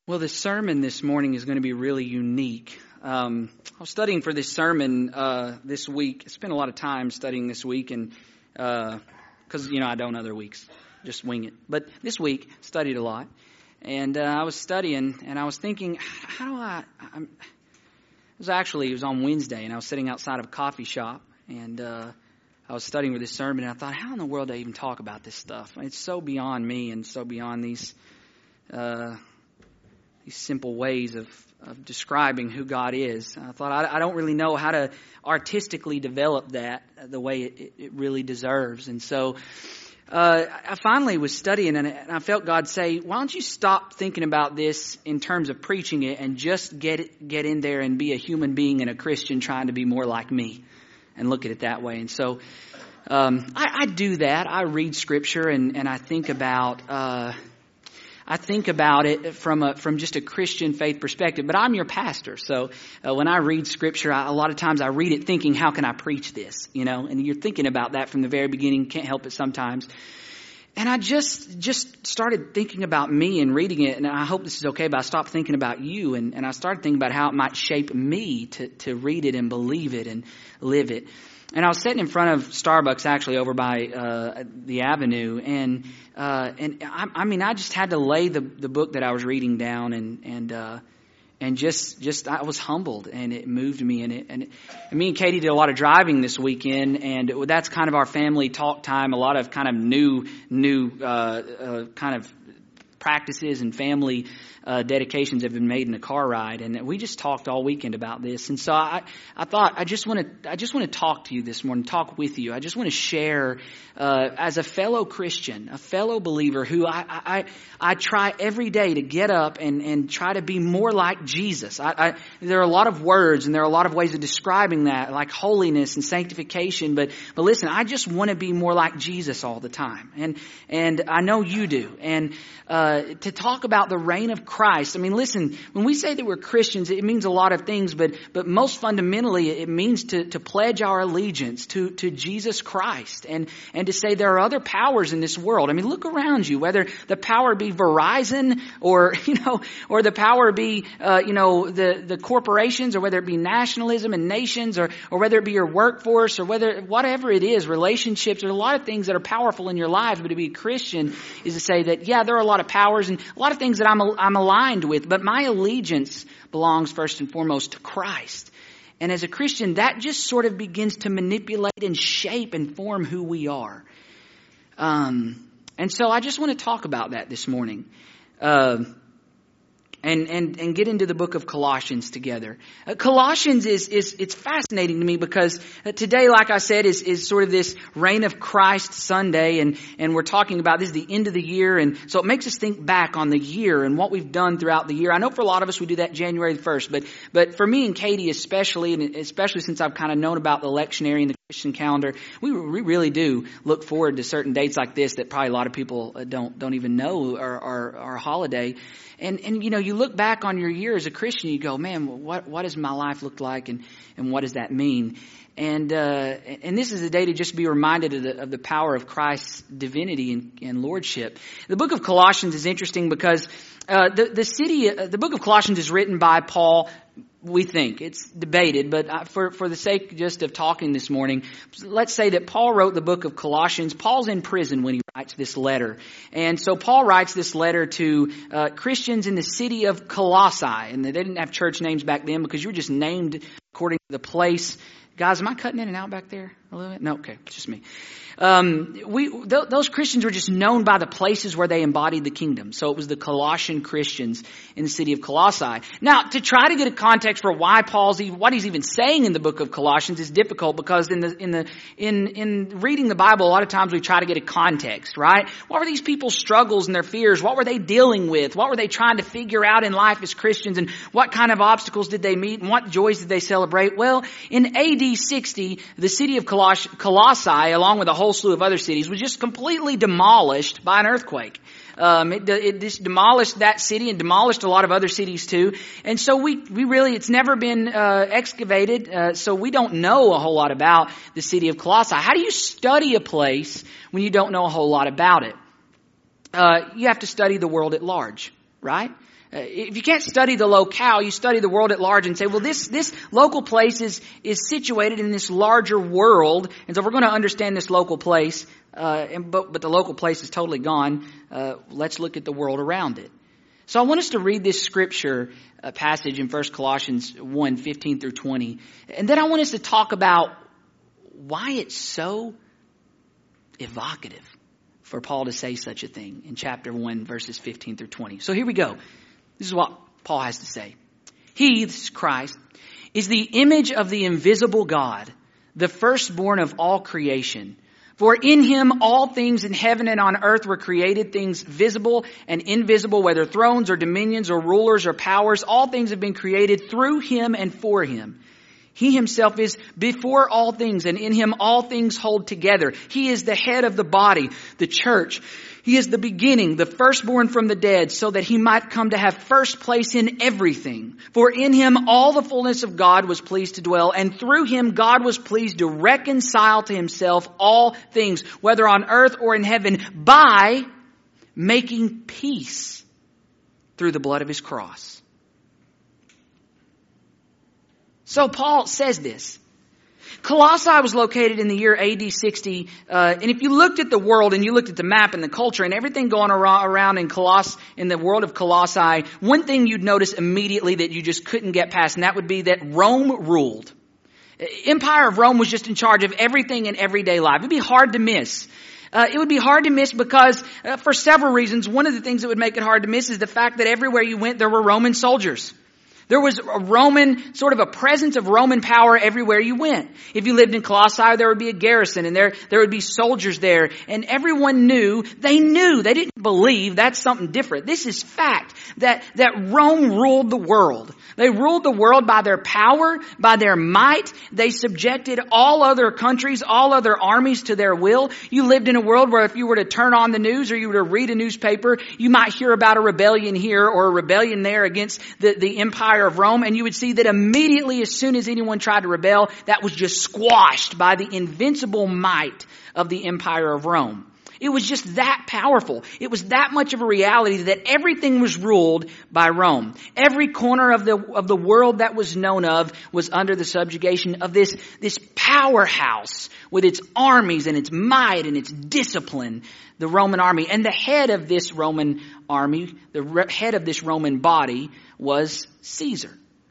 Well, this sermon this morning is going to be really unique. I was studying for this sermon this week. I spent a lot of time studying this week, and because I don't other weeks, just wing it. But this week, studied a lot, and I was studying, and I was thinking, it was on Wednesday, and I was sitting outside of a coffee shop, and I was studying for this sermon, and I thought, how in the world do I even talk about this stuff? It's so beyond me, and so beyond these simple ways of describing who God is. I thought, I don't really know how to artistically develop that the way it really deserves. And so I finally was studying, and I felt God say, why don't you stop thinking about this in terms of preaching it and just get in there and be a human being and a Christian trying to be more like me and look at it that way. And so I do that. I read Scripture and I think about it from just a Christian faith perspective, but I'm your pastor. So when I read Scripture, a lot of times I read it thinking, how can I preach this? And you're thinking about that from the very beginning. Can't help it sometimes. And I just started thinking about me and reading it, and I hope this is okay, but I stopped thinking about you, and I started thinking about how it might shape me to read it and believe it and live it. And I was sitting in front of Starbucks, actually, over by the Avenue, and I just had to lay the book that I was reading down, and just I was humbled, and it moved me, and me and Katie did a lot of driving this weekend, and that's kind of our family talk time. A lot of kind of new kind of practices and family dedications have been made in a car ride, and we just talked all weekend about this. And so I thought I just want to talk to you this morning, talk with you. I just want to share as a fellow Christian, a fellow believer who I try every day to get up and try to be more like Jesus. There are a lot of words and there are a lot of ways of describing that, like holiness and sanctification. But listen, I just want to be more like Jesus all the time, and I know you do. And to talk about the reign of Christ. I mean, listen, when we say that we're Christians, it means a lot of things, but most fundamentally, it means to pledge our allegiance to Jesus Christ and to say there are other powers in this world. I mean, look around you, whether the power be Verizon or the power be, the corporations, or whether it be nationalism and nations, or whether it be your workforce, or whatever it is, relationships. There are a lot of things that are powerful in your lives, but to be a Christian is to say that, yeah, there are a lot of powers and a lot of things that I'm aligned with, but my allegiance belongs first and foremost to Christ. And as a Christian, that just sort of begins to manipulate and shape and form who we are. And so I just want to talk about that this morning. And get into the book of Colossians together. Colossians it's fascinating to me because today, like I said, is sort of this reign of Christ Sunday, and we're talking about this is the end of the year, and so it makes us think back on the year and what we've done throughout the year. I know for a lot of us we do that January the 1st, but for me and Katie especially, and especially since I've kind of known about the lectionary and the Christian calendar, we really do look forward to certain dates like this that probably a lot of people don't even know are a holiday. And you look back on your year as a Christian, you go, man, what does my life look like, and what does that mean? And this is a day to just be reminded of the power of Christ's divinity and lordship. The book of Colossians is interesting because the book of Colossians is written by Paul. We think it's debated, but for the sake just of talking this morning, let's say that Paul wrote the book of Colossians. Paul's in prison when he writes this letter. And so Paul writes this letter to Christians in the city of Colossae. And they didn't have church names back then because you were just named according to the place. Guys, am I cutting in and out back there a little bit? No, okay, it's just me. Those Christians were just known by the places where they embodied the kingdom. So it was the Colossian Christians in the city of Colossae. Now, to try to get a context for why what he's even saying in the book of Colossians is difficult, because in reading the Bible, a lot of times we try to get a context, right? What were these people's struggles and their fears? What were they dealing with? What were they trying to figure out in life as Christians? And what kind of obstacles did they meet? And what joys did they celebrate? Well, in AD 60, the city of Colossae, along with a whole slew of other cities, was just completely demolished by an earthquake. It just demolished that city and demolished a lot of other cities too. And so we really, it's never been excavated, so we don't know a whole lot about the city of Colossae. How do you study a place when you don't know a whole lot about it? You have to study the world at large. right? If you can't study the locale, you study the world at large and say, well, this local place is situated in this larger world. And so if we're going to understand this local place, but the local place is totally gone, let's look at the world around it. So I want us to read this scripture passage in 1 Colossians 1, 15 through 20. And then I want us to talk about why it's so evocative for Paul to say such a thing in chapter 1, verses 15 through 20. So here we go. This is what Paul has to say. He, this is Christ, is the image of the invisible God, the firstborn of all creation. For in him all things in heaven and on earth were created, things visible and invisible, whether thrones or dominions or rulers or powers. All things have been created through him and for him. He himself is before all things, and in him all things hold together. He is the head of the body, the church. He is the beginning, the firstborn from the dead, so that he might come to have first place in everything. For in him all the fullness of God was pleased to dwell, and through him God was pleased to reconcile to himself all things, whether on earth or in heaven, by making peace through the blood of his cross. So Paul says this. Colossae was located in the year AD 60. And if you looked at the world and you looked at the map and the culture and everything going around in the world of Colossae, one thing you'd notice immediately that you just couldn't get past, and that would be that Rome ruled. Empire of Rome was just in charge of everything in everyday life. It'd be hard to miss. It would be hard to miss because for several reasons. One of the things that would make it hard to miss is the fact that everywhere you went, there were Roman soldiers. There was a Roman, sort of a presence of Roman power everywhere you went. If you lived in Colossae, there would be a garrison and there would be soldiers there. And everyone knew, they didn't believe, that's something different. This is fact, that Rome ruled the world. They ruled the world by their power, by their might. They subjected all other countries, all other armies to their will. You lived in a world where if you were to turn on the news or you were to read a newspaper, you might hear about a rebellion here or a rebellion there against the empire of Rome, and you would see that immediately as soon as anyone tried to rebel, that was just squashed by the invincible might of the empire of Rome. It was just that powerful. It was that much of a reality that everything was ruled by Rome. Every corner of the world that was known of was under the subjugation of this powerhouse with its armies and its might and its discipline, the Roman army. And the head of this Roman army, the head of this Roman body was Caesar.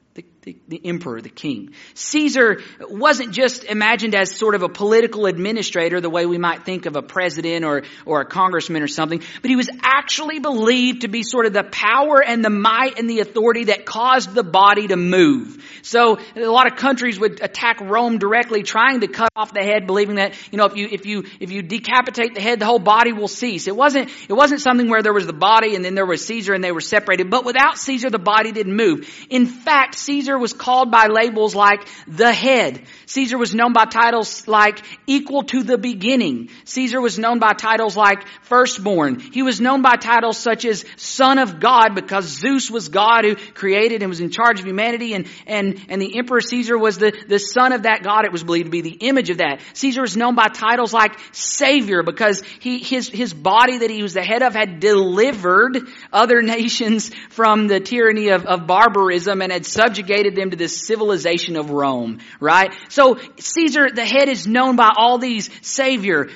The emperor, the king. Caesar wasn't just imagined as sort of a political administrator, the way we might think of a president or a congressman or something, but he was actually believed to be sort of the power and the might and the authority that caused the body to move. So a lot of countries would attack Rome directly, trying to cut off the head, believing that, if you decapitate the head, the whole body will cease. It wasn't something where there was the body and then there was Caesar and they were separated. But without Caesar, the body didn't move. In fact, Caesar was called by labels like the head. Caesar was known by titles like equal to the beginning. Caesar was known by titles like firstborn. He was known by titles such as Son of God, because Zeus was God who created and was in charge of humanity, and the Emperor Caesar was the son of that God. It was believed to be the image of that. Caesar was known by titles like Savior, because his body that he was the head of had delivered other nations from the tyranny of barbarism and had subjugated them to the civilization of Rome, right? So Caesar, the head, is known by all these: Savior,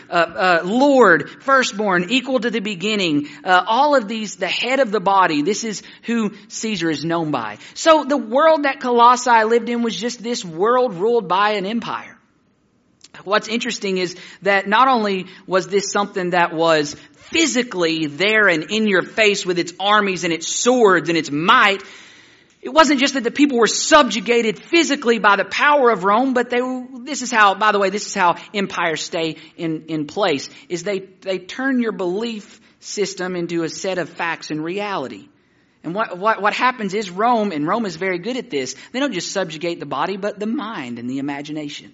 Lord, firstborn, equal to the beginning. All of these, the head of the body. This is who Caesar is known by. So the world that Colossae lived in was just this world ruled by an empire. What's interesting is that not only was this something that was physically there and in your face with its armies and its swords and its might, it wasn't just that the people were subjugated physically by the power of Rome, but this is how empires stay in place, is they turn your belief system into a set of facts and reality. And what happens is Rome is very good at this. They don't just subjugate the body, but the mind and the imagination.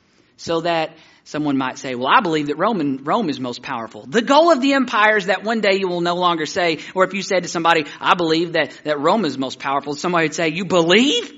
So that someone might say, well, I believe that Rome is most powerful. The goal of the empire is that one day you will no longer say, or if you said to somebody, I believe that Rome is most powerful, somebody would say, you believe?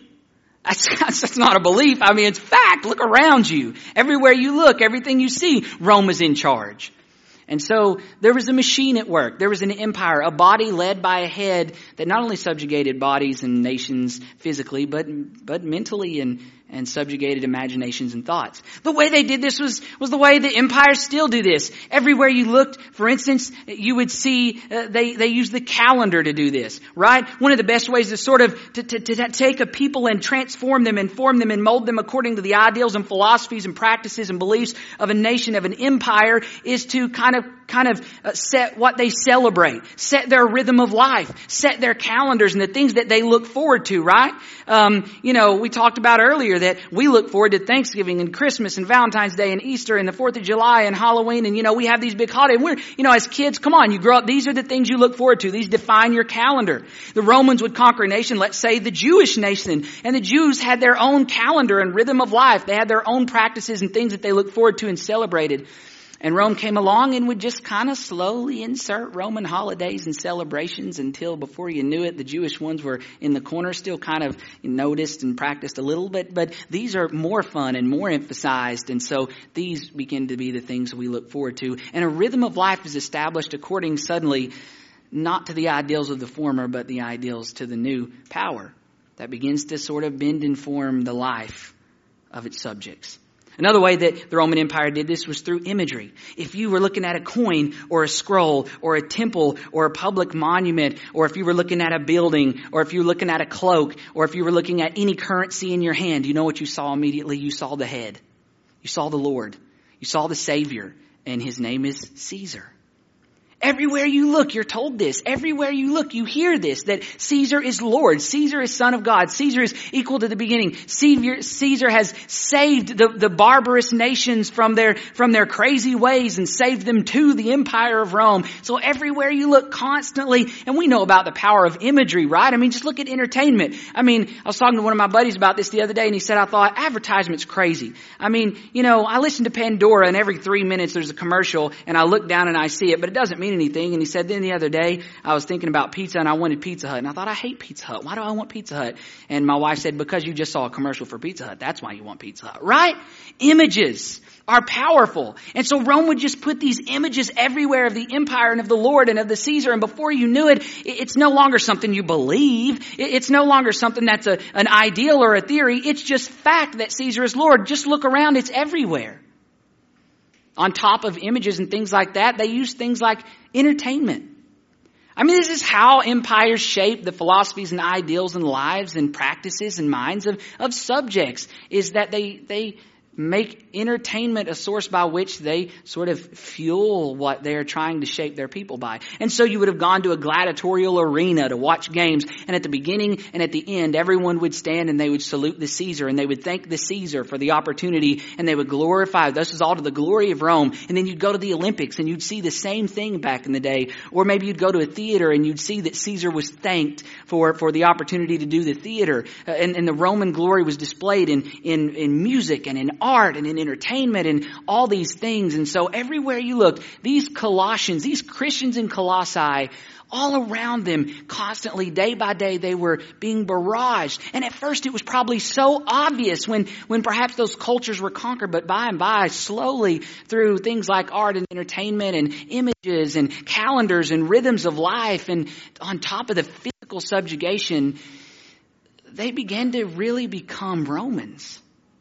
That's not a belief. I mean, it's fact. Look around you. Everywhere you look, everything you see, Rome is in charge. And so there was a machine at work. There was an empire, a body led by a head that not only subjugated bodies and nations physically, but mentally and subjugated imaginations and thoughts. The way they did this was the way the empires still do this. Everywhere you looked, for instance, you would see they use the calendar to do this, right? One of the best ways is sort of to take a people and transform them and form them and mold them according to the ideals and philosophies and practices and beliefs of a nation, of an empire, is to kind of set what they celebrate, set their rhythm of life, set their calendars and the things that they look forward to, right? We talked about earlier that we look forward to Thanksgiving and Christmas and Valentine's Day and Easter and the 4th of July and Halloween, and we have these big holidays. We're, as kids, come on, you grow up, these are the things you look forward to. These define your calendar. The Romans would conquer a nation, let's say the Jewish nation, and the Jews had their own calendar and rhythm of life. They had their own practices and things that they looked forward to and celebrated. And Rome came along and would just kind of slowly insert Roman holidays and celebrations until before you knew it, the Jewish ones were in the corner, still kind of noticed and practiced a little bit. But these are more fun and more emphasized. And so these begin to be the things we look forward to. And a rhythm of life is established according suddenly not to the ideals of the former, but the ideals to the new power that begins to sort of bend and form the life of its subjects. Another way that the Roman Empire did this was through imagery. If you were looking at a coin or a scroll or a temple or a public monument, or if you were looking at a building, or if you were looking at a cloak, or if you were looking at any currency in your hand, you know what you saw immediately? You saw the head. You saw the Lord. You saw the Savior. And his name is Caesar. Everywhere you look, you're told this. Everywhere you look, you hear this, that Caesar is Lord. Caesar is Son of God. Caesar is equal to the beginning. Caesar has saved the barbarous nations from their crazy ways and saved them to the empire of Rome. So everywhere you look constantly, and we know about the power of imagery, right? I mean, just look at entertainment. I mean, I was talking to one of my buddies about this the other day, and he said, I thought advertisement's crazy. I mean, I listen to Pandora, and every 3 minutes there's a commercial, and I look down and I see it, but it doesn't mean anything. And he said, then the other day I was thinking about pizza and I wanted Pizza Hut. And I thought, I hate Pizza Hut. Why do I want Pizza Hut? And my wife said, because you just saw a commercial for Pizza Hut. That's why you want Pizza Hut, right? Images are powerful. And so Rome would just put these images everywhere of the empire and of the Lord and of the Caesar. And before you knew it, it's no longer something you believe. It's no longer something that's an ideal or a theory. It's just fact that Caesar is Lord. Just look around. It's everywhere. On top of images and things like that, they use things like entertainment. I mean, this is how empires shape the philosophies and ideals and lives and practices and minds of subjects, is that they make entertainment a source by which they sort of fuel what they're trying to shape their people by. And so you would have gone to a gladiatorial arena to watch games, and at the beginning and at the end, everyone would stand and they would salute the Caesar, and they would thank the Caesar for the opportunity, and they would glorify. This is all to the glory of Rome. And then you'd go to the Olympics and you'd see the same thing back in the day. Or maybe you'd go to a theater and you'd see that Caesar was thanked for the opportunity to do the theater. And the Roman glory was displayed in music and in art and in entertainment and all these things. And so everywhere you look, these Colossians, these Christians in Colossae, all around them constantly, day by day, they were being barraged. And at first it was probably so obvious when perhaps those cultures were conquered, but by and by, slowly through things like art and entertainment and images and calendars and rhythms of life, and on top of the physical subjugation, they began to really become Romans.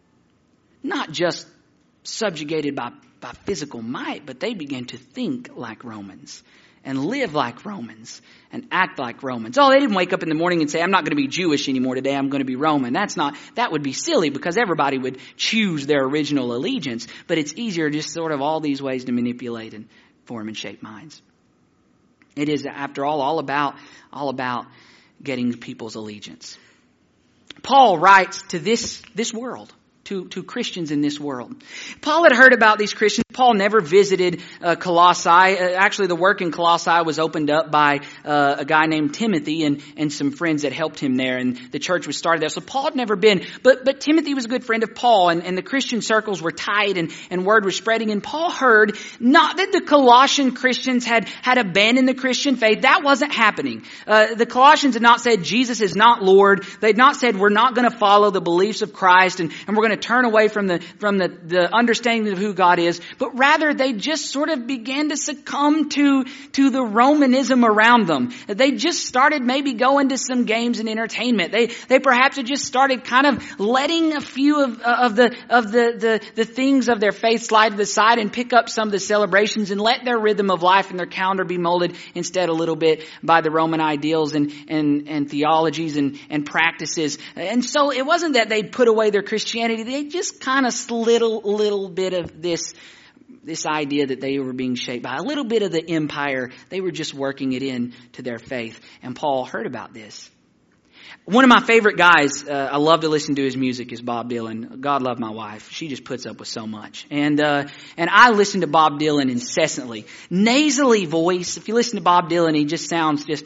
Not just subjugated by physical might, but they began to think like Romans and live like Romans and act like Romans. Oh, they didn't wake up in the morning and say, I'm not going to be Jewish anymore today, I'm going to be Roman. That would be silly, because everybody would choose their original allegiance. But it's easier just sort of all these ways to manipulate and form and shape minds. It is, after all about getting people's allegiance. Paul writes to this world. To Christians in this world. Paul had heard about these Christians. Paul never visited Colossae. Actually, the work in Colossae was opened up by a guy named Timothy and some friends that helped him there, and the church was started there. So Paul had never been, but Timothy was a good friend of Paul, and the Christian circles were tight, and word was spreading. And Paul heard not that the Colossian Christians had abandoned the Christian faith. That wasn't happening. The Colossians had not said Jesus is not Lord. They'd not said we're not going to follow the beliefs of Christ, and we're going to turn away from the understanding of who God is. But but rather they just sort of began to succumb to the Romanism around them. They just started maybe going to some games and entertainment. They perhaps had just started kind of letting a few of the things of their faith slide to the side and pick up some of the celebrations and let their rhythm of life and their calendar be molded instead a little bit by the Roman ideals and theologies and practices. And so it wasn't that they put away their Christianity. They just kind of slid a little bit of this idea that they were being shaped by a little bit of the empire. They were just working it in to their faith. And Paul heard about this. One of my favorite guys, I love to listen to his music, is Bob Dylan. God love my wife. She just puts up with so much. And I listen to Bob Dylan incessantly. Nasally voice. If you listen to Bob Dylan, he just sounds just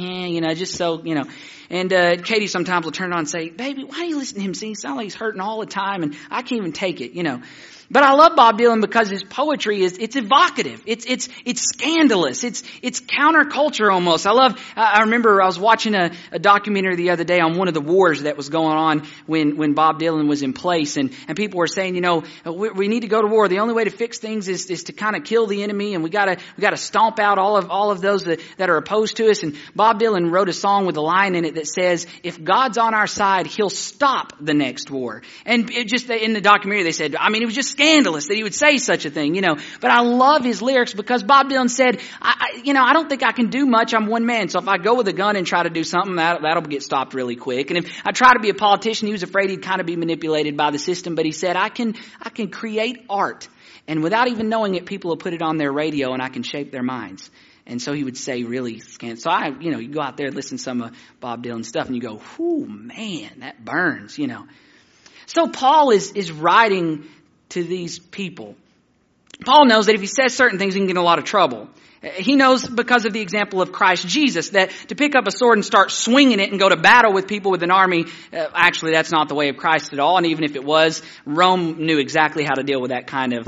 so. And Katie sometimes will turn it on and say, "Baby, why do you listen to him sing? He sounds like he's hurting all the time, and I can't even take it, But I love Bob Dylan because his poetry it's evocative. It's scandalous. It's counterculture almost. I remember I was watching a documentary the other day on one of the wars that was going on when Bob Dylan was in place, and people were saying, we need to go to war. The only way to fix things is to kind of kill the enemy, and we gotta stomp out all of those that are opposed to us. And Bob Dylan wrote a song with a line in it that says, "If God's on our side, He'll stop the next war." And it just in the documentary they said, it was just scandalous that he would say such a thing, But I love his lyrics because Bob Dylan said, I don't think I can do much. I'm one man. So if I go with a gun and try to do something, that'll get stopped really quick. And if I try to be a politician, he was afraid he'd kind of be manipulated by the system. But he said, I can create art. And without even knowing it, people will put it on their radio and I can shape their minds. And so he would say really scandalous. So you go out there and listen to some of Bob Dylan stuff and you go, whoo, man, that burns, So Paul is writing to these people. Paul knows that if he says certain things, he can get in a lot of trouble. He knows because of the example of Christ Jesus that to pick up a sword and start swinging it and go to battle with people with an army, actually that's not the way of Christ at all. And even if it was, Rome knew exactly how to deal with that kind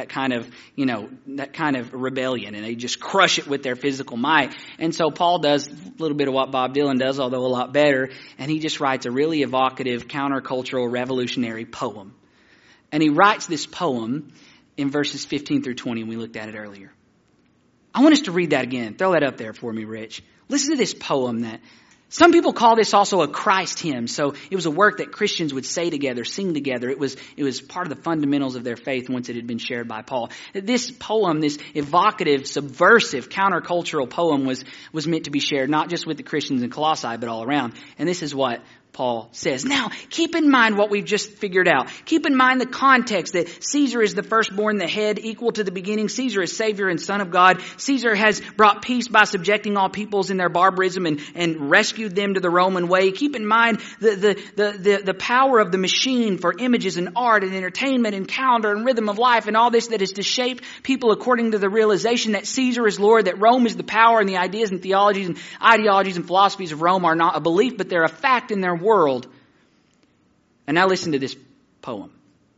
of rebellion, and they just crush it with their physical might. And so Paul does a little bit of what Bob Dylan does, although a lot better, and he just writes a really evocative, countercultural, revolutionary poem. And he writes this poem in verses 15 through 20, and we looked at it earlier. I want us to read that again. Throw that up there for me, Rich. Listen to this poem that some people call this also a Christ hymn. So it was a work that Christians would say together, sing together. It was part of the fundamentals of their faith once it had been shared by Paul. This poem, this evocative, subversive, countercultural poem was meant to be shared not just with the Christians in Colossae, but all around. And this is what Paul says. Now, keep in mind what we've just figured out. Keep in mind the context that Caesar is the firstborn, the head, equal to the beginning. Caesar is Savior and Son of God. Caesar has brought peace by subjecting all peoples in their barbarism and rescued them to the Roman way. Keep in mind the power of the machine for images and art and entertainment and calendar and rhythm of life and all this that is to shape people according to the realization that Caesar is Lord, that Rome is the power, and the ideas and theologies and ideologies and philosophies of Rome are not a belief, but they're a fact in their world. And now listen to this poem.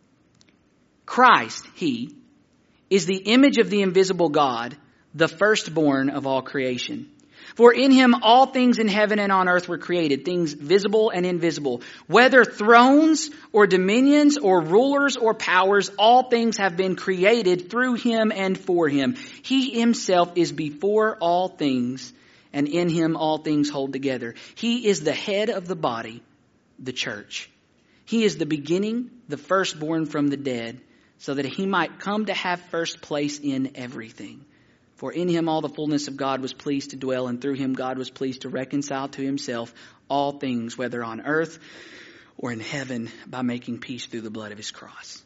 Christ, He, is the image of the invisible God, the firstborn of all creation. For in Him all things in heaven and on earth were created, things visible and invisible. Whether thrones or dominions or rulers or powers, all things have been created through Him and for Him. He Himself is before all things, and in Him all things hold together. He is the head of the body, the church. He is the beginning, the firstborn from the dead, so that He might come to have first place in everything. For in Him all the fullness of God was pleased to dwell, and through Him God was pleased to reconcile to Himself all things, whether on earth or in heaven, by making peace through the blood of His cross.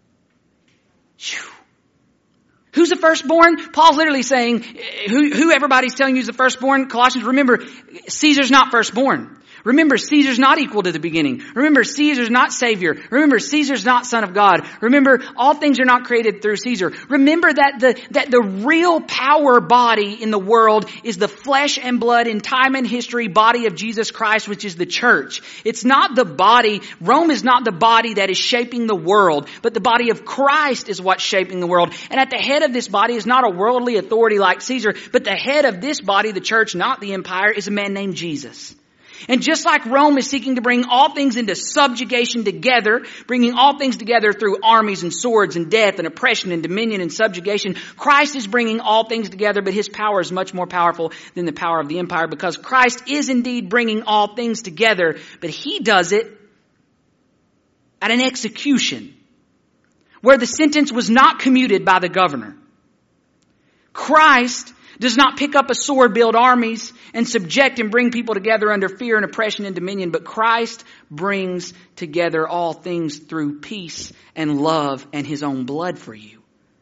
Whew. Who's the firstborn? Paul's literally saying, who everybody's telling you is the firstborn? Colossians, remember, Caesar's not firstborn. Remember, Caesar's not equal to the beginning. Remember, Caesar's not Savior. Remember, Caesar's not Son of God. Remember, all things are not created through Caesar. Remember that the real power body in the world is the flesh and blood in time and history body of Jesus Christ, which is the church. It's not the body. Rome is not the body that is shaping the world, but the body of Christ is what's shaping the world. And at the head of this body is not a worldly authority like Caesar, but the head of this body, the church, not the empire, is a man named Jesus. And just like Rome is seeking to bring all things into subjugation together, bringing all things together through armies and swords and death and oppression and dominion and subjugation, Christ is bringing all things together, but his power is much more powerful than the power of the empire, because Christ is indeed bringing all things together, but he does it at an execution where the sentence was not commuted by the governor. Christ does not pick up a sword, build armies, and subject and bring people together under fear and oppression and dominion, but Christ brings together all things through peace and love and his own blood for you.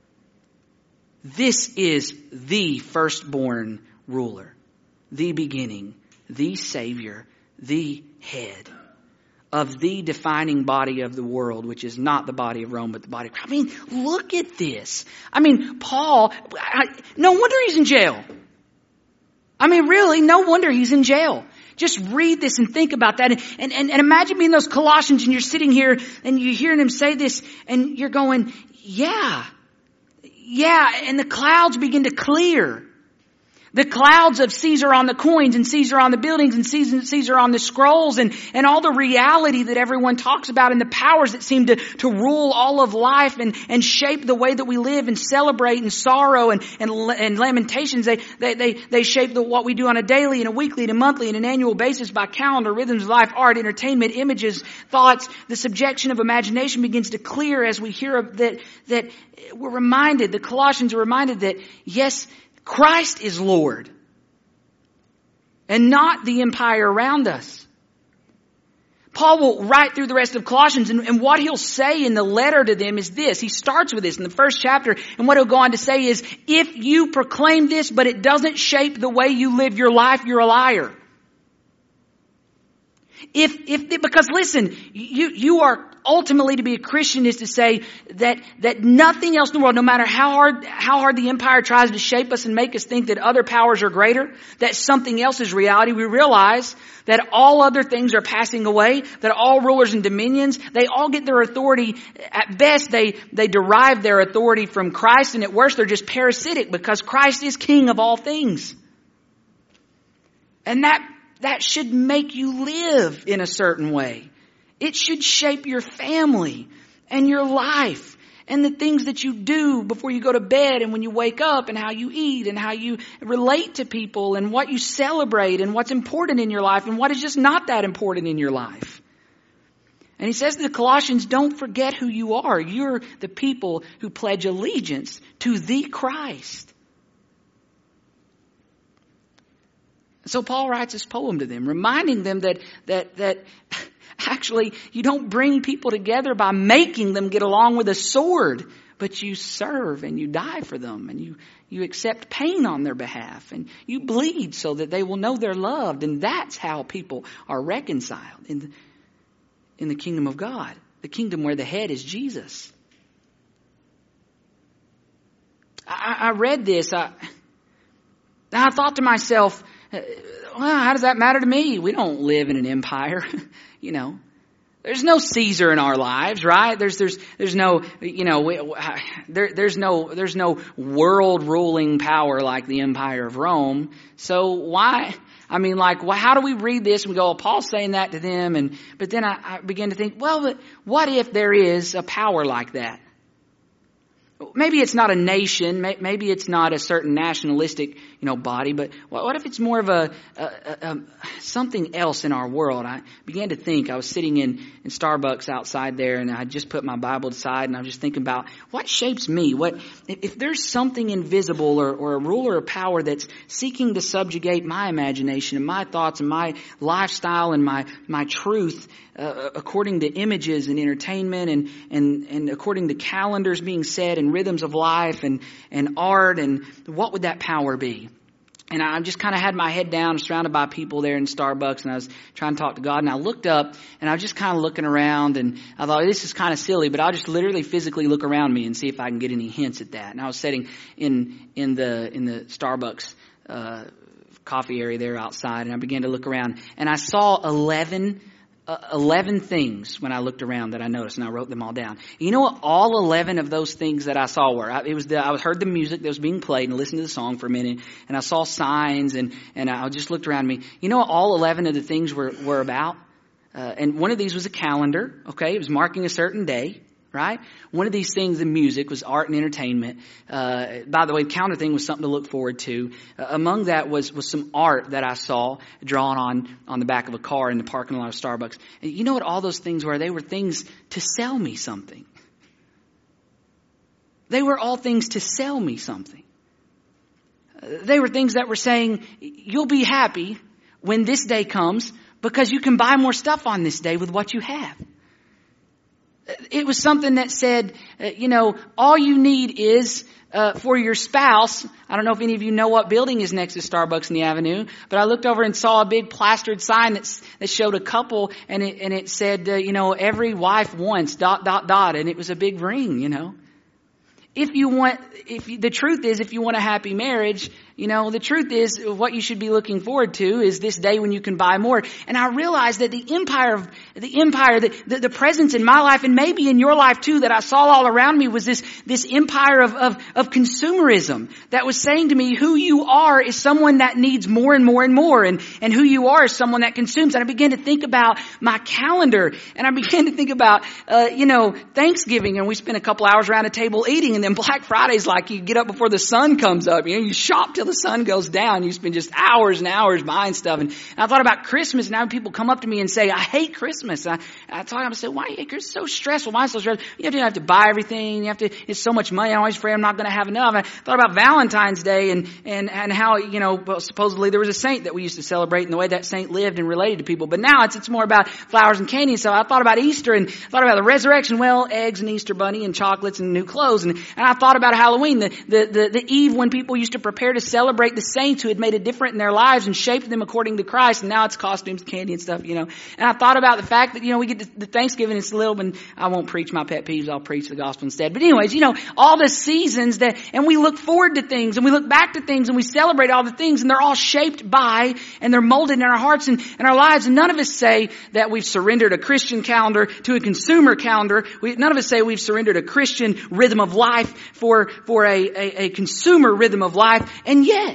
This is the firstborn ruler, the beginning, the Savior, the head of the defining body of the world, which is not the body of Rome, but the body of Christ. I mean, look at this. I mean, Paul, no wonder he's in jail. I mean, really, no wonder he's in jail. Just read this and think about that. And imagine being those Colossians and you're sitting here and you're hearing him say this and you're going, yeah. And the clouds begin to clear. The clouds of Caesar on the coins and Caesar on the buildings and Caesar on the scrolls and all the reality that everyone talks about and the powers that seem to rule all of life and shape the way that we live and celebrate and sorrow and lamentations. They shape what we do on a daily and a weekly and a monthly and an annual basis by calendar, rhythms of life, art, entertainment, images, thoughts. The subjection of imagination begins to clear as we hear that we're reminded, the Colossians are reminded that yes, Christ is Lord and not the empire around us. Paul will write through the rest of Colossians and what he'll say in the letter to them is this. He starts with this in the first chapter, and what he'll go on to say is, if you proclaim this but it doesn't shape the way you live your life, you're a liar. Because listen, you are ultimately to be a Christian is to say that nothing else in the world, no matter how hard the empire tries to shape us and make us think that other powers are greater, that something else is reality. We realize that all other things are passing away, that all rulers and dominions, they all get their authority. At best, they derive their authority from Christ, and at worst, they're just parasitic because Christ is King of all things. And that should make you live in a certain way. It should shape your family and your life and the things that you do before you go to bed and when you wake up and how you eat and how you relate to people and what you celebrate and what's important in your life and what is just not that important in your life. And he says to the Colossians, don't forget who you are. You're the people who pledge allegiance to the Christ. So Paul writes this poem to them, reminding them that actually you don't bring people together by making them get along with a sword, but you serve and you die for them and you accept pain on their behalf and you bleed so that they will know they're loved. And that's how people are reconciled in the kingdom of God, the kingdom where the head is Jesus. I read this. I thought to myself, well, how does that matter to me? We don't live in an empire, you know. There's no Caesar in our lives, right? There's no, you know, there's no world ruling power like the Empire of Rome. So why? I mean, like, well, how do we read this and we go, oh, Paul's saying that to them, but then I begin to think, well, but what if there is a power like that? Maybe it's not a nation, maybe it's not a certain nationalistic, body, but what if it's more of a something else in our world? I began to think. I was sitting in Starbucks outside there, and I just put my Bible aside, and I was just thinking about what shapes me. What if there's something invisible or a ruler of power that's seeking to subjugate my imagination and my thoughts and my lifestyle and my truth according to images and entertainment and according to calendars being set and rhythms of life and art, and what would that power be? And I just kind of had my head down, surrounded by people there in Starbucks, and I was trying to talk to God, and I looked up, and I was just kind of looking around, and I thought, this is kind of silly, but I'll just literally physically look around me and see if I can get any hints at that. And I was sitting in the Starbucks coffee area there outside, and I began to look around, and I saw 11 11 things when I looked around that I noticed, and I wrote them all down. You know what all 11 of those things that I saw were? I heard the music that was being played and listened to the song for a minute, and I saw signs, and I just looked around me. You know what all 11 of the things were about? And one of these was a calendar, okay? It was marking a certain day, right? One of these things, the music, was art and entertainment. By the way, the calendar thing was something to look forward to. Among that was some art that I saw drawn on the back of a car in the parking lot of Starbucks. And you know what all those things were? They were things to sell me something. They were all things to sell me something. They were things that were saying, you'll be happy when this day comes because you can buy more stuff on this day with what you have. It was something that said, all you need is for your spouse. I don't know if any of you know what building is next to Starbucks in the Avenue, but I looked over and saw a big plastered sign that showed a couple, and it said, every wife wants ... and it was a big ring, The truth is, if you want a happy marriage, the truth is what you should be looking forward to is this day when you can buy more. And I realized that the presence in my life, and maybe in your life too, that I saw all around me was this empire of consumerism that was saying to me, who you are is someone that needs more and more and more. And who you are is someone that consumes. And I began to think about my calendar, and I began to think about, Thanksgiving, and we spent a couple hours around a table eating, and then Black Friday's like you get up before the sun comes up. You shop till the sun goes down. You spend just hours and hours buying stuff. And I thought about Christmas, and now people come up to me and say, I hate Christmas. And I thought, I said, why do you hate Christmas? It's so stressful. Why is it so stressful? You have to buy everything. It's so much money. I'm always afraid I'm not going to have enough. I thought about Valentine's Day and how, supposedly there was a saint that we used to celebrate and the way that saint lived and related to people. But now it's more about flowers and candy. So I thought about Easter and thought about the resurrection. Well, eggs and Easter bunny and chocolates and new clothes. And I thought about Halloween, the eve when people used to prepare to celebrate the saints who had made a difference in their lives and shaped them according to Christ. And now it's costumes, candy and stuff, And I thought about the fact that, we get the Thanksgiving, it's a little bit, I won't preach my pet peeves, I'll preach the gospel instead. But anyways, all the seasons and we look forward to things and we look back to things and we celebrate all the things, and they're all shaped by and they're molded in our hearts and our lives. And none of us say that we've surrendered a Christian calendar to a consumer calendar. None of us say we've surrendered a Christian rhythm of life for a consumer rhythm of life. And yet,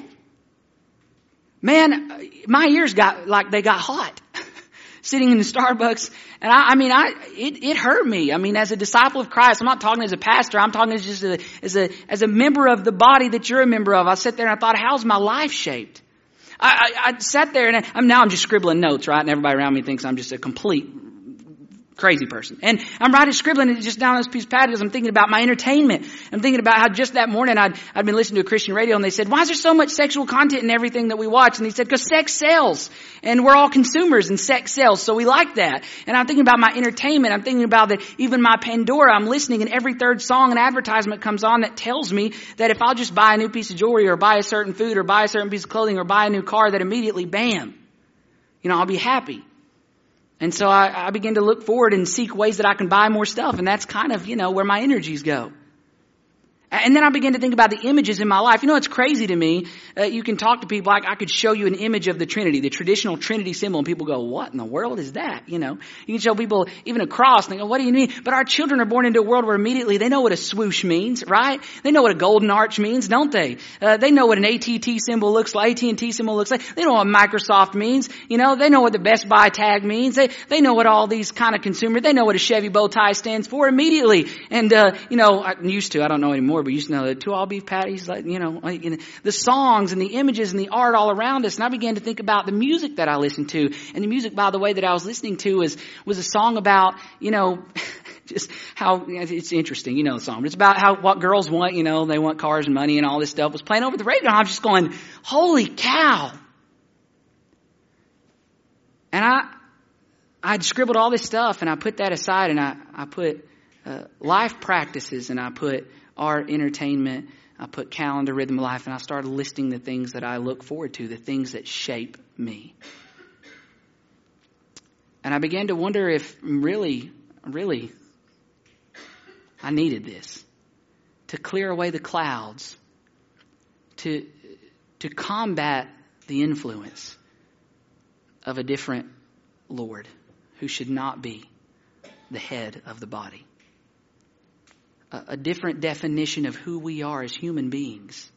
man, my ears got hot sitting in the Starbucks. And it hurt me. As a disciple of Christ, I'm not talking as a pastor. I'm talking as a member of the body that you're a member of. I sat there and I thought, how's my life shaped? I sat there and I'm just scribbling notes, right? And everybody around me thinks I'm just a complete crazy person. And I'm writing, scribbling it just down on this piece of pad because I'm thinking about my entertainment. I'm thinking about how just that morning I'd been listening to a Christian radio, and they said, why is there so much sexual content in everything that we watch? And he said, because sex sells. And we're all consumers and sex sells. So we like that. And I'm thinking about my entertainment. I'm thinking about that even my Pandora, I'm listening, and every third song an advertisement comes on that tells me that if I'll just buy a new piece of jewelry or buy a certain food or buy a certain piece of clothing or buy a new car, that immediately, bam, I'll be happy. And so I began to look forward and seek ways that I can buy more stuff. And that's kind of, where my energies go. And then I began to think about the images in my life. It's crazy to me. You can talk to people. I could show you an image of the Trinity, the traditional Trinity symbol, and people go, what in the world is that? You can show people even a cross, and they go, what do you mean? But our children are born into a world where immediately they know what a swoosh means, right? They know what a golden arch means, don't they? They know what an AT&T symbol looks like. They know what Microsoft means. They know what the Best Buy tag means. They know what all these kind of consumer, they know what a Chevy bow tie stands for immediately. And, I used to, I don't know anymore, but used to know the 2 all beef patties, the songs and the images and the art all around us. And I began to think about the music that I listened to. And the music, by the way, that I was listening to was a song about, just how it's interesting, the song. But it's about what girls want, they want cars and money and all this stuff was playing over the radio. And I'm just going, holy cow. And I'd scribbled all this stuff and I put that aside, and I put life practices, and I put art, entertainment, I put calendar, rhythm of life, and I started listing the things that I look forward to, the things that shape me. And I began to wonder if really, I needed this to clear away the clouds, to combat the influence of a different Lord, who should not be the head of the body. A different definition of who we are as human beings.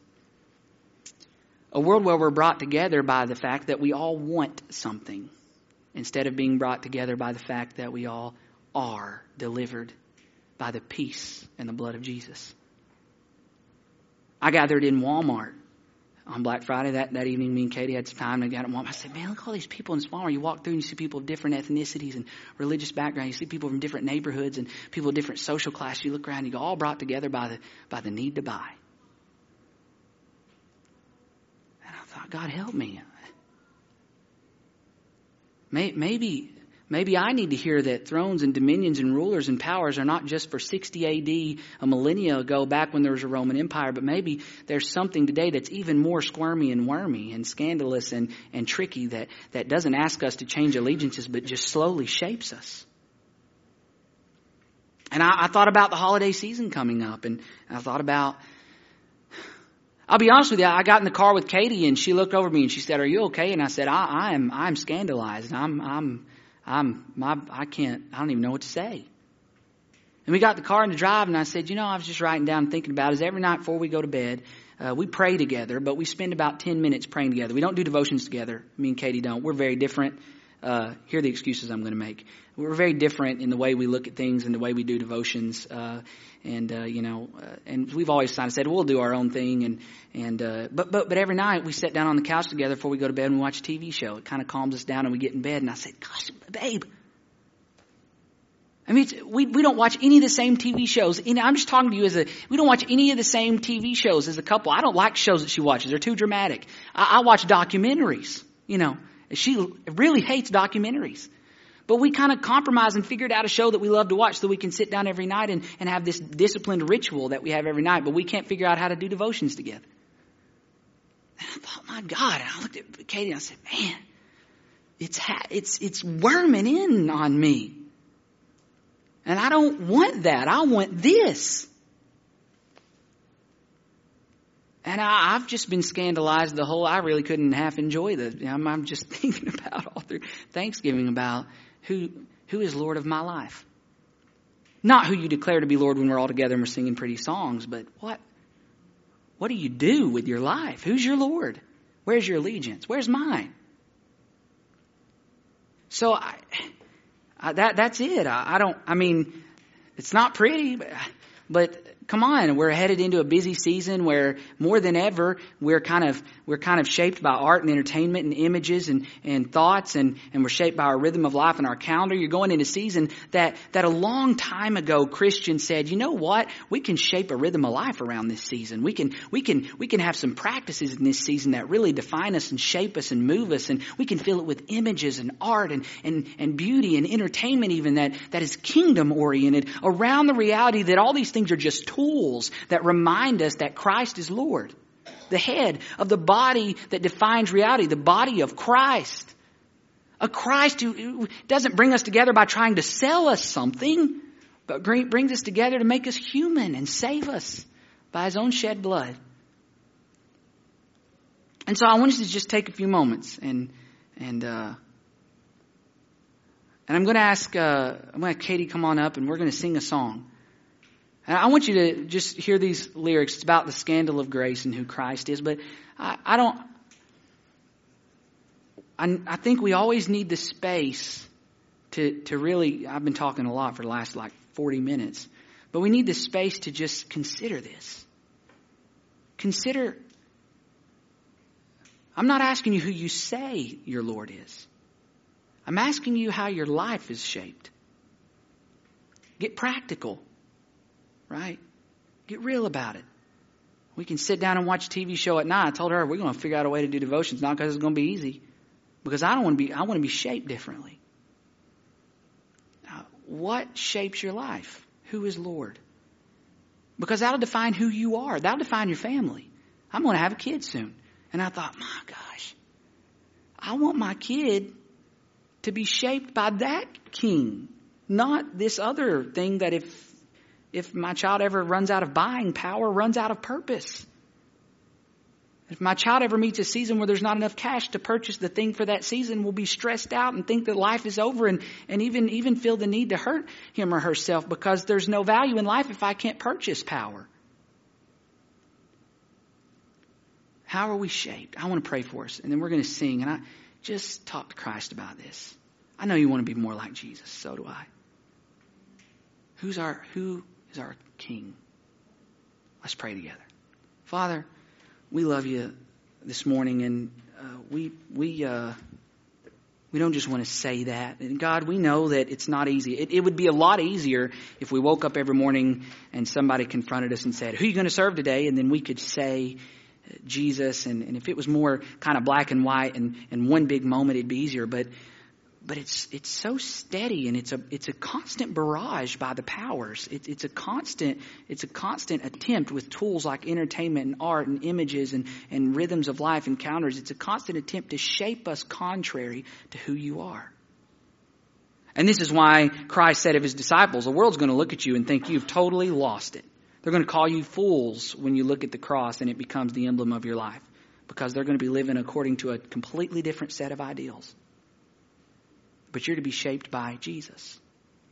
A world where we're brought together by the fact that we all want something, instead of being brought together by the fact that we all are delivered by the peace and the blood of Jesus. I gathered in Walmart on Black Friday. That evening, me and Katie had some time to get at Walmart. I said, man, look at all these people in this Walmart. You walk through and you see people of different ethnicities and religious backgrounds. You see people from different neighborhoods and people of different social classes. You look around and you go, all brought together by the need to buy. And I thought, God, help me. Maybe I need to hear that thrones and dominions and rulers and powers are not just for 60 AD, a millennia ago, back when there was a Roman Empire, but maybe there's something today that's even more squirmy and wormy and scandalous and tricky that doesn't ask us to change allegiances, but just slowly shapes us. And I thought about the holiday season coming up, and I thought about, I'll be honest with you, I got in the car with Katie and she looked over at me and she said, are you okay? And I said, I'm scandalized. I don't even know what to say. And we got the car in the drive and I said, I was just writing down and thinking about is every night before we go to bed, we pray together, but we spend about 10 minutes praying together. We don't do devotions together. Me and Katie don't. We're very different. Here are the excuses I'm going to make. We're very different in the way we look at things and the way we do devotions. And we've always kind of said, we'll do our own thing. But every night we sit down on the couch together before we go to bed and we watch a TV show. It kind of calms us down and we get in bed. And I said, gosh, babe. I mean, we don't watch any of the same TV shows. I'm just talking to you we don't watch any of the same TV shows as a couple. I don't like shows that she watches. They're too dramatic. I watch documentaries, She really hates documentaries. But we kind of compromise and figured out a show that we love to watch so we can sit down every night and have this disciplined ritual that we have every night. But we can't figure out how to do devotions together. And I thought, my God. And I looked at Katie and I said, man, it's worming in on me. And I don't want that. I want this. And I've just been scandalized I really couldn't half enjoy I'm just thinking about all through Thanksgiving about who is Lord of my life. Not who you declare to be Lord when we're all together and we're singing pretty songs, but what do you do with your life? Who's your Lord? Where's your allegiance? Where's mine? So that's it. It's not pretty, but come on, we're headed into a busy season where more than ever we're kind of shaped by art and entertainment and images and thoughts and we're shaped by our rhythm of life and our calendar. You're going into a season that a long time ago Christians said, you know what? We can shape a rhythm of life around this season. We can have some practices in this season that really define us and shape us and move us, and we can fill it with images and art and beauty and entertainment even that is kingdom oriented around the reality that all these things are just tools that remind us that Christ is Lord. The head of the body that defines reality, the body of Christ. A Christ who doesn't bring us together by trying to sell us something, but brings us together to make us human and save us by His own shed blood. And so I want you to just take a few moments and I'm going to ask Katie come on up and we're going to sing a song. And I want you to just hear these lyrics. It's about the scandal of grace and who Christ is. But I think we always need the space to really, I've been talking a lot for the last 40 minutes. But we need the space to just consider this. Consider, I'm not asking you who you say your Lord is. I'm asking you how your life is shaped. Get practical. Right? Get real about it. We can sit down and watch a TV show at night. I told her we're going to figure out a way to do devotions, not because it's going to be easy, because I want to be shaped differently. Now, what shapes your life? Who is Lord? Because that'll define who you are. That'll define your family. I'm going to have a kid soon. And I thought, my gosh, I want my kid to be shaped by that king, not this other thing that if my child ever runs out of buying power, runs out of purpose. If my child ever meets a season where there's not enough cash to purchase the thing for that season, will be stressed out and think that life is over and even feel the need to hurt him or herself because there's no value in life if I can't purchase power. How are we shaped? I want to pray for us, and then we're going to sing. And I just talk to Christ about this. I know you want to be more like Jesus. So do I. Who is our King? Let's pray together. Father, we love you this morning, and we don't just want to say that. And God, we know that it's not easy. It would be a lot easier if we woke up every morning and somebody confronted us and said, "Who are you going to serve today?" And then we could say Jesus. And if it was more kind of black and white and one big moment, it'd be easier. But it's so steady, and it's a constant barrage by the powers. It's a constant attempt with tools like entertainment and art and images and rhythms of life encounters. It's a constant attempt to shape us contrary to who you are. And this is why Christ said of his disciples, the world's going to look at you and think you've totally lost it. They're going to call you fools when you look at the cross and it becomes the emblem of your life, because they're going to be living according to a completely different set of ideals. But you're to be shaped by Jesus.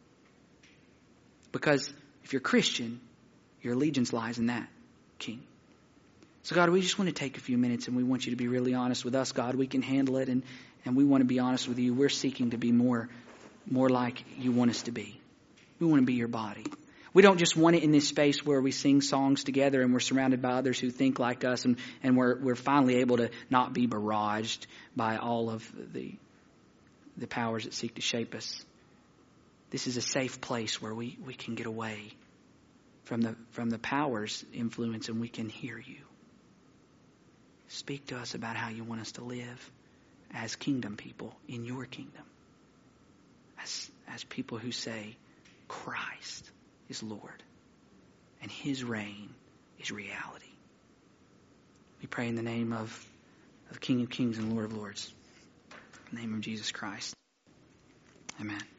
Because if you're Christian, your allegiance lies in that King. So God, we just want to take a few minutes, and we want you to be really honest with us, God. We can handle it, and we want to be honest with you. We're seeking to be more like you want us to be. We want to be your body. We don't just want it in this space where we sing songs together and we're surrounded by others who think like us, and we're finally able to not be barraged by all of the powers that seek to shape us. This is a safe place where we can get away from the powers' influence, and we can hear you. Speak to us about how you want us to live as kingdom people in your kingdom. As people who say Christ is Lord and his reign is reality. We pray in the name of King of Kings and Lord of Lords. In the name of Jesus Christ. Amen.